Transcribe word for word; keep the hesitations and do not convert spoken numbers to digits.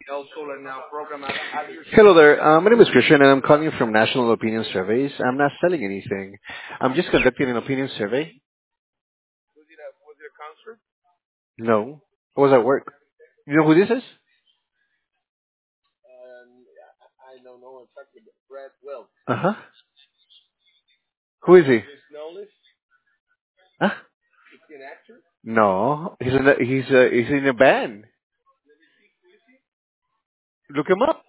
Hello there. Uh, my name is Christian, and I'm calling you from National Opinion Surveys. I'm not selling anything. I'm just conducting an opinion survey. No. I was at work. You know who this is? Uh huh. Who is he? Huh? No. He's in a, he's uh he's in a band. Look him up.